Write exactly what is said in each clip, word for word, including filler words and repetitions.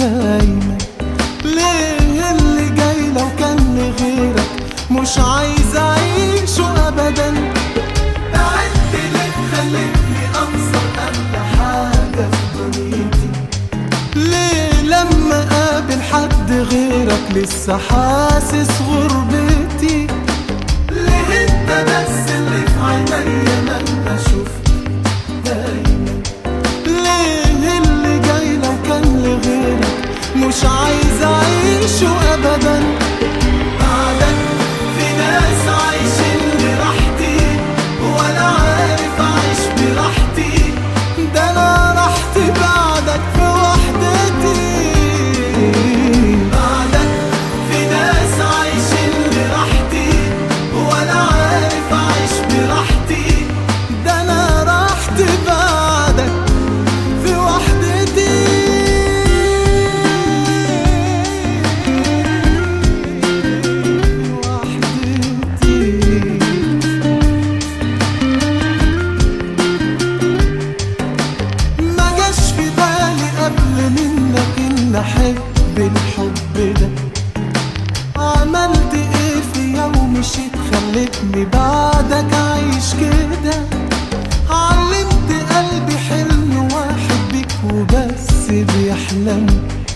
دايما. ليه اللي جاي لو كان لغيرك مش عايز اعيشه ابدا. بعدت ليه خلتني انصر اغلى حاجة في دنيتي. ليه لما قابل حد غيرك لسه حاسس غربتي. ليه انت بس اللي في عينيا لما شفت دايما. ليه اللي جاي لو كان لغيرك مش عايز اعيشه ابدا. بعدك في ناس عايشين براحتي ولا عارف اعيش براحتي. ده انا راحتي بعدك في وحدتي. بعدك في ناس عايشين براحتي ولا عارف اعيش براحتي. ده انا راحتي بعدك في وحدتي. احب الحب ده. عملت ايه في يوم مشيت خلتني بعدك عايش كده. علمت قلبي حلم واحد بيك وبس بيحلم.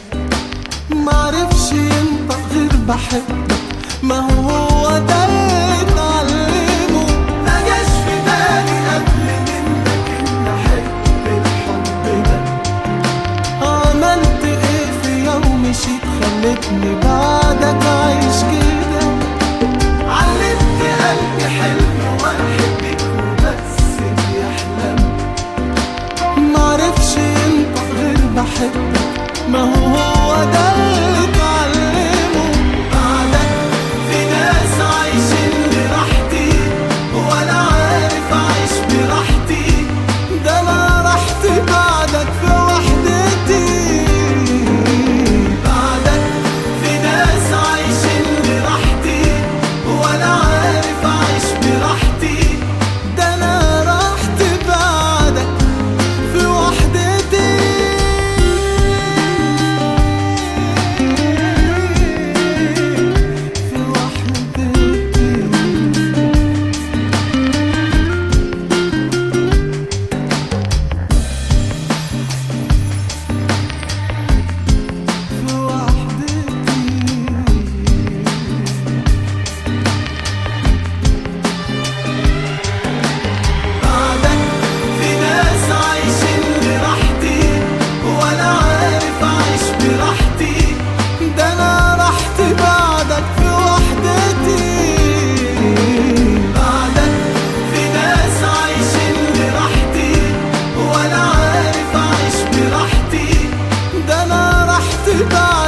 معرفش ينطق غير بحبك ما هو ده اللي اتعلمه. ما جاش في بالي قبل منك ان احب الحب ده. عملت مشيت خلتني بعدك عايش كده. علمت قلبي حلم واحد بيك وبس بيحلم. معرفش ينطق غير بحبك ما هو ده اللي اتعلمه. بعدك في ناس عايشين براحتي ولا عارف اعيش براحتي. ده انا راحتي بعدك في وحدتي. Bye.